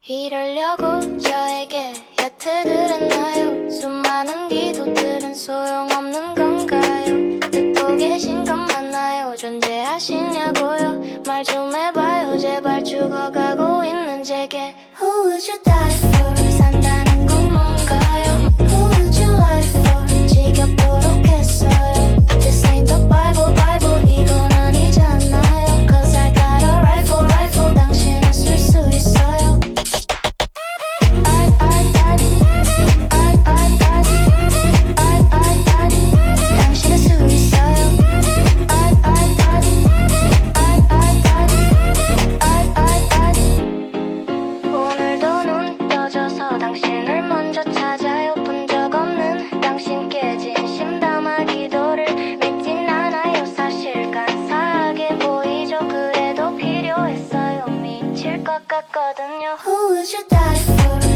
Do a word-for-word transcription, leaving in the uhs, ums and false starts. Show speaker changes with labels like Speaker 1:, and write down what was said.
Speaker 1: 이러려고 저에게 여태 그랬나요? 수많은 기도들은 소용없는 건가요? 듣고 계신 것 맞나요? 존재하시냐고요? 말 좀 해봐요 제발. 죽어가고 있는 제게 Who would you die for? 산다는 건 뭔가요? Who would you lie for? 지겹도록 했어요. This ain't the Bible Bible 이건 아니잖아요. Cause I got a rifle rifle 당신은 쓸 수 있어요. I, I, I, I, I, I, I, I, I 당신은 쓸 수 있어요. I, I, I, I, I, I, I, I 오늘도 눈 떠져서 당신을 먼저 찾아요. 본 적 없는 당신께 진심 담아 기도를 믿진 않아요. 사실 간사하게 보이죠. 그래도 필요했어요. 미칠 것 같거든요. Who would you die for?